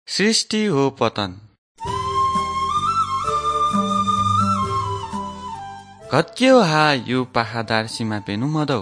सृष्टि हो पतन। कत्क्यो हा यु पाखादार सीमा पेनु मदौ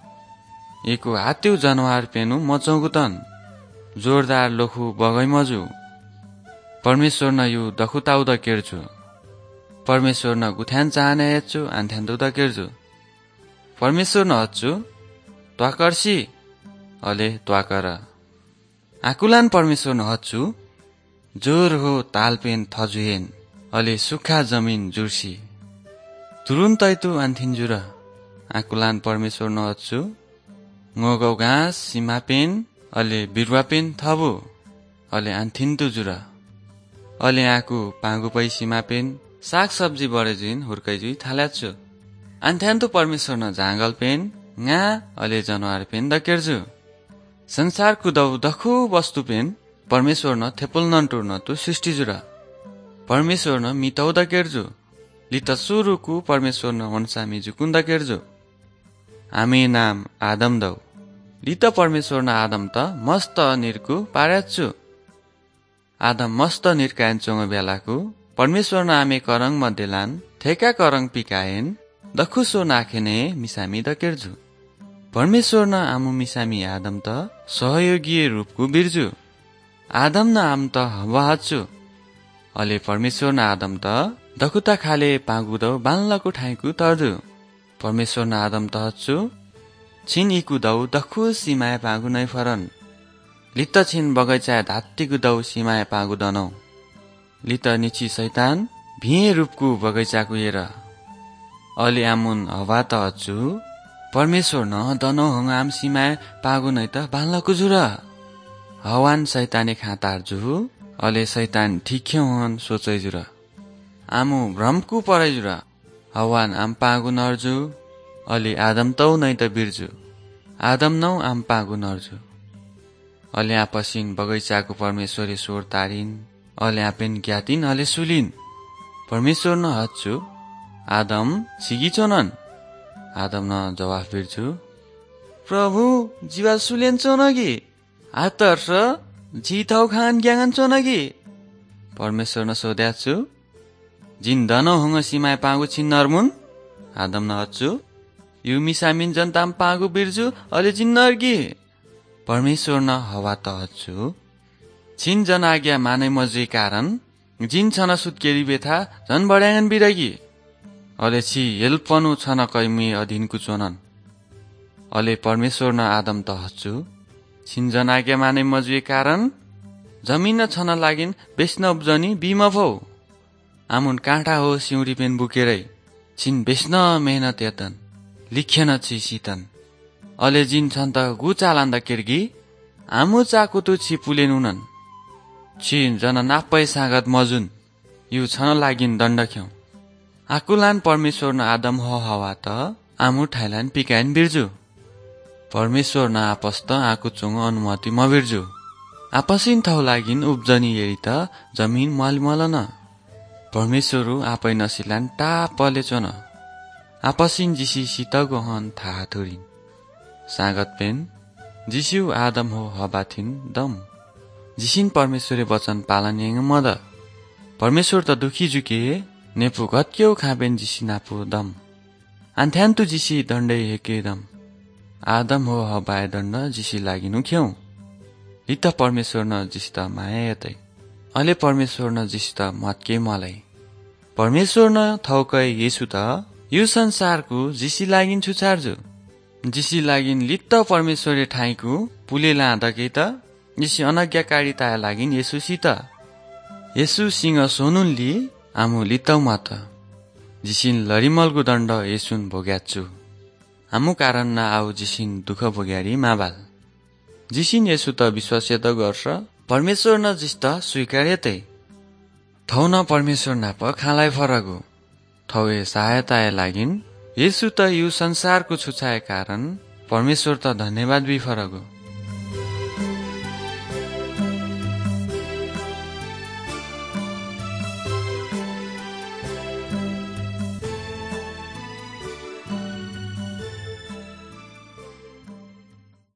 एको हात्यौ जनवार पेनु मचौगु तन जोरदार लोखु बगै मजु परमेश्वर न यु दखुताउ द केर्छु परमेश्वर न गुथ्यान चाहने हेच्छु आन्थ्यान्दु द केर्छु परमेश्वर न हच्छु त्वाकर्सी अले त्वाकर आकुलान परमेश्वर न हच्छु जोर हो तालपेन थजुहेन अले सुक्खा जमिन जुर्सी तुरुन्तै तु आन्थिन्जुर आकुलान परमेश्वर न हच्छु ngogau घाँस सीमापेन अले बिरुवापेन थबु अले आन्थिन्तु जुर अले आकु पागु पै सीमापेन साग सब्जी बढेजिन हुर्कैजुई थाल्याछु आन्थ्यान्तु परमेश्वर न जाँगल पेन nga अले जनवार पेन दकेर्जु संसार कुदौ दखु वस्तु पेन परमेश्वर न थेपुल नन टुर्न तु सृष्टि जुर परमेश्वर न मितौ दकेर्जु लित सुरुकु परमेश्वर न वनसामी जुकुन दकेर्जु आमे नाम आदम दौ लित परमेश्वर न आदम त मस्त निर्कु पार्याच्छु आदम मस्त निर्कायन बेलाकु परमेश्वर न आमे करङ मध्यलान थेका करङ पिकाएन दखुसो नाखेने मिसामी दकेर्जु परमेश्वर न आमु मिसामी आदम त सहयोगीय रूपकु बिर्जु आदम न आम त हवा हच्छु अले परमेश्वर न आदम त दखुता खाले पागुदौ बान्लको ठाईकु तर्दु परमेश्वर न आदम त हच्छु छिन इकु दौ दखु सीमाय पागु नै फरन लित छिन बगैचा धात्तिकु दौ सीमाय पागु दनौ लित निची शैतान भिए रूपकु बगैचाकु हेर अले आमुन हवा त हच्छु परमेश्वर न दनौ हंगाम सीमाय पागु नै त बान्लको जुर हवान शैताने खातार जु अले शैतान ठिक्यो हन सोचै जुर आमु भ्रमकु परै जुर हवान आम पागु नर्जु अले आदम तौ नै त बिर्जु आदम नौ आम पागु नर्जु अले आपसिन बगैचाको परमेश्वरी स्वर तारिन अले आपेन ज्ञातिन अले सुलिन परमेश्वर न हच्छु आदम सिगिचोनन आदम न जवाफ बिर्जु प्रभु जीवा सुलेन चोनगी आतर्स झिथौ खान ग्याङन चोनगी परमेश्वर न सोध्याछु जिन दनो हुङ सीमाय पागु छिन नर्मुन आदम न हच्छु यु मिसामिन जनताम पागु बिर्जु अले जिन नर्गी परमेश्वर न हवा त हच्छु छिन जन आज्ञा मानै मजुई कारण जिन छन सुत्केरी बेथा झन बढ्याङन बिरगी अले छि हेल्पनु छन कैमी अधीनको चोनन अले परमेश्वर न आदम त हच्छु छिन जन आज्ञा मानै मजुई कारण जमिन छन लागिन बेच्न उब्जनी बिम भौ आमुन काँटा हो सिउरी पेन बुकेरै छिन बेच्न मेहनत यतन लिख्यन छि सीतन अले जिन छन त गु चालान्दा किर्गी आमु चाकु तु छि पुलेनुनन छिन जन नापै सागत मजुन यु छन लागिन दण्ड ख्यौ आकुलान परमेश्वर न आदम हो हवा त आमु ठाइलान पिकाइन बिर्जु परमेश्वर न आपस त आकु चुङ अनुमति म बिर्जु आपसिन थौ लागिन उब्जनी हेरी त जमिन मलमल न परमेश्वरु आपै नसिलान टापले चोन आपसिन जिसी सितगो हन थाहा थुरिन सागत पेन जिस्यु आदम हो हबाथिन दम जिसिन परमेश्वरे वचन पालन येङ मद परमेश्वर त दुखी जुके नेपु गत्क्यो खाबेन जिसी नापु दम आन्थ्यान्तु जिसी दण्डै हेके दम आदम हो हबाय दण्ड जिसी लागिनु ख्यौ लित परमेश्वर न जिस त माया यतै अले परमेश्वर न जिस त मतके मलाई परमेश्वर न थौकै येसु त यो संसारको जिसी लागिन छुचार्जु जिसी लागिन लित्त परमेश्वरे ठाईको पुले लाँदके त जिसी अनज्ञाकारिता लागिन येसुसित येसु सिंह सोनुनली आमु लित्तौ मत जिसिन लरिमलको दण्ड येसुन भोग्याच्छु आमु कारण न आउ जिसिन दुख भोग्यारी माबाल जिसिन येसु त विश्वास्यत गर्छ परमेश्वर न जिस त स्वीकार्यतै थौ न परमेश्वर नाप खालाई फरगु थौए सहायताए लागिन येसु त यु संसारको छुछाए कारण परमेश्वर त धन्यवाद बि फरगु